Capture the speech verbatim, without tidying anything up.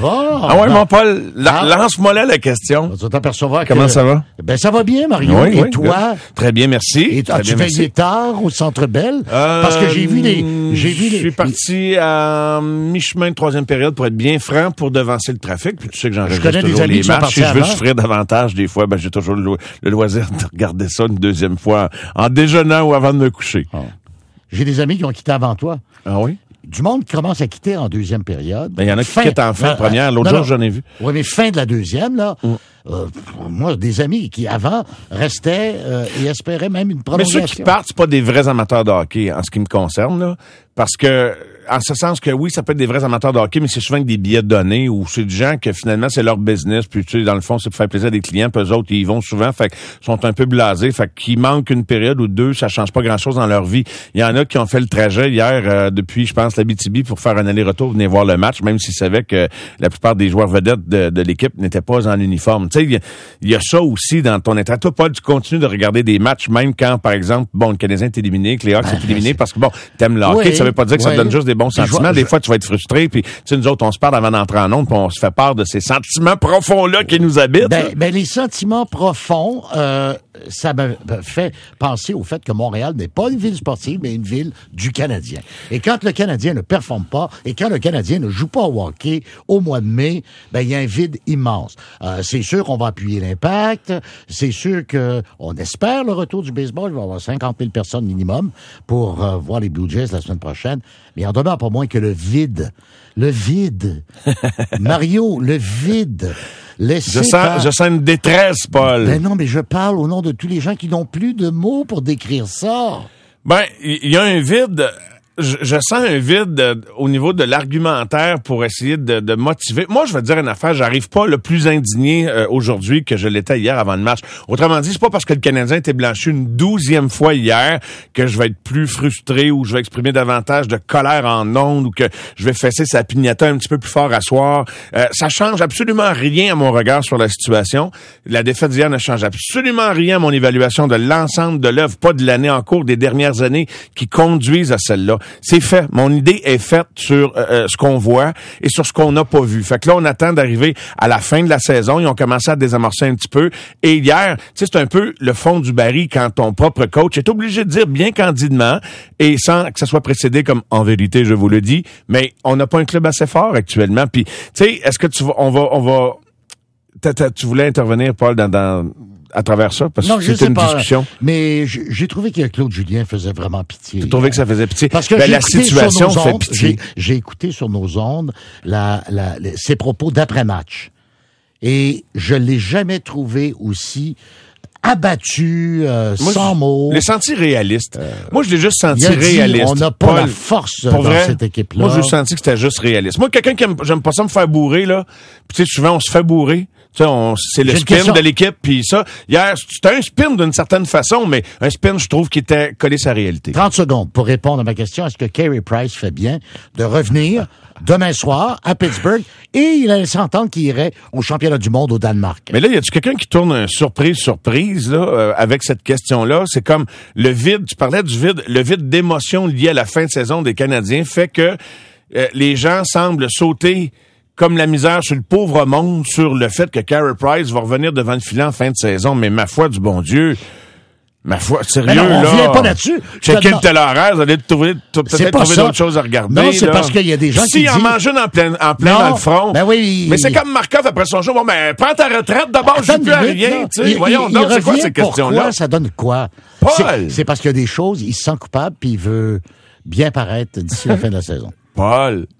Bon, ah ouais, ben, mon Paul, la, ah, lance-moi là la question. tu vas t'apercevoir Comment que, ça va? Ben, ça va bien, Mario. Oui, et oui, toi? good. Très bien, merci. Et Très as-tu bien, veillé merci. tard au Centre Bell? Euh, Parce que j'ai vu les, j'ai vu Je les. suis parti à mi-chemin de troisième période pour être bien franc pour devancer le trafic. Puis tu sais que j'enregistre connais des toujours amis les qui sont matchs. Si partis je veux avant. souffrir davantage, des fois, ben j'ai toujours le, lo- le loisir de regarder ça une deuxième fois en déjeunant ou avant de me coucher. Oh. J'ai des amis qui ont quitté avant toi. Ah oui? Du monde qui commence à quitter en deuxième période. Ben, il y en a qui Fin- quittent en fin de euh, première. L'autre non, jour, j'en ai vu. Oui, mais fin de la deuxième, là. Mm. Euh, moi, des amis qui, avant, restaient euh, et espéraient même une Mais prolongation. ceux qui partent, c'est pas des vrais amateurs de hockey, en ce qui me concerne, là. Parce que, en ce sens que oui, ça peut être des vrais amateurs de hockey, mais c'est souvent avec des billets donnés ou c'est des gens que finalement c'est leur business, puis tu sais, dans le fond, c'est pour faire plaisir à des clients, puis eux autres, ils y vont souvent, fait qu'ils sont un peu blasés, fait qu'ils manquent une période ou deux, ça change pas grand-chose dans leur vie. Il y en a qui ont fait le trajet hier, euh, depuis, je pense, l'Abitibi pour faire un aller-retour, venir voir le match, même s'ils savaient que la plupart des joueurs vedettes de, de l'équipe n'étaient pas en uniforme. Tu sais, il y, il y a ça aussi dans ton intérêt. Toi, Paul, tu continues de regarder des matchs, même quand, par exemple, bon, le Canadien est éliminé, que les Hawks Ben, sont éliminés, c'est- parce que bon, t'aimes le hockey, Oui, ça veut pas dire que ça oui. te donne juste des bons Puis je sentiments. vois- Des je- fois, tu vas être frustré, puis tu sais, nous autres, on se parle avant d'entrer en onde, puis on se fait part de ces sentiments profonds-là qui nous habitent. Ben, ben, les sentiments profonds, euh, ça me me fait penser au fait que Montréal n'est pas une ville sportive, mais une ville du Canadien. Et quand le Canadien ne performe pas, et quand le Canadien ne joue pas au hockey au mois de mai, ben, il y a un vide immense. Euh, c'est sûr qu'on va appuyer l'Impact. C'est sûr que on espère le retour du baseball. Il va y avoir cinquante mille personnes minimum pour euh, voir les Blue Jays la semaine prochaine. Mais il en demeure pas moins que le vide. Le vide. Mario, le vide. Laissez Je sens, par- je sens une détresse, Paul. Ben non, mais je parle au nom de tous les gens qui n'ont plus de mots pour décrire ça. Ben, il y a un vide. Je, je sens un vide euh, au niveau de l'argumentaire pour essayer de, de motiver. Moi, je vais te dire une affaire, j'arrive pas le plus indigné euh, aujourd'hui que je l'étais hier avant le match. Autrement dit, c'est pas parce que le Canadien était blanchi une douzième fois hier que je vais être plus frustré ou je vais exprimer davantage de colère en ondes ou que je vais fesser sa pignata un petit peu plus fort à soir. Euh, ça change absolument rien à mon regard sur la situation. La défaite d'hier ne change absolument rien à mon évaluation de l'ensemble de l'œuvre, pas de l'année en cours, des dernières années qui conduisent à celle-là. C'est fait. Mon idée est faite sur euh, ce qu'on voit et sur ce qu'on n'a pas vu. Fait que là, on attend d'arriver à la fin de la saison. Ils ont commencé à désamorcer un petit peu. Et hier, tu sais, c'est un peu le fond du baril quand ton propre coach est obligé de dire bien candidement et sans que ça soit précédé comme en vérité, je vous le dis, mais on n'a pas un club assez fort actuellement. Puis, tu sais, est-ce que tu vas, on va, on va, t'as, t'as, tu voulais intervenir, Paul, dans, dans à travers ça? Parce Non, que je c'était sais une pas. discussion. Mais j- j'ai trouvé que Claude Julien faisait vraiment pitié. Tu trouvais que ça faisait pitié? Parce que ben, j'ai la écouté situation sur nos fait ondes, pitié. J'ai, j'ai écouté sur nos ondes la, la, les- ses propos d'après-match. Et je l'ai jamais trouvé aussi abattu, euh, Moi, sans je mots. l'ai senti réaliste. Moi, je l'ai juste Il senti a dit, réaliste. on n'a pas Paul, la force pour dans vrai, cette équipe-là. Moi, j'ai senti que c'était juste réaliste. Moi, quelqu'un qui aime, j'aime pas ça me faire bourrer, là. Puis, tu sais, souvent, on se fait bourrer. Tu sais, on, c'est le J'ai une spin question. de l'équipe, puis ça. Hier, c'était un spin d'une certaine façon, mais un spin, je trouve, qui était collé sa réalité. trente secondes pour répondre à ma question. Est-ce que Carey Price fait bien de revenir demain soir à Pittsburgh et il a laissé entendre qu'il irait au championnat du monde au Danemark? Mais là, y a-tu quelqu'un qui tourne un surprise-surprise, là, euh, avec cette question-là? C'est comme le vide, tu parlais du vide, le vide d'émotion lié à la fin de saison des Canadiens fait que euh, les gens semblent sauter comme la misère sur le pauvre monde sur le fait que Carey Price va revenir devant le filet en fin de saison. Mais ma foi du bon Dieu, ma foi, sérieux, Mais non, on là. vient pas là-dessus. Je te Checker le demande- tel horaire, vous allez trouver, t- C'est peut-être pas trouver ça. d'autres choses à regarder. Non, c'est là. parce qu'il y a des gens si qui en disent- mange une en plein, en plein Non, dans le front. ben oui, mais c'est il- comme Markov après son show. Bon, ben, prends ta retraite d'abord, je Attends joue une plus à minute, rien, là. tu sais. Il- Voyons il- donc, il c'est quoi revient, ces questions-là? Pourquoi ça donne quoi? Paul! C'est, c'est parce qu'il y a des choses, il se sent coupable puis il veut bien paraître d'ici la fin de la saison. Paul,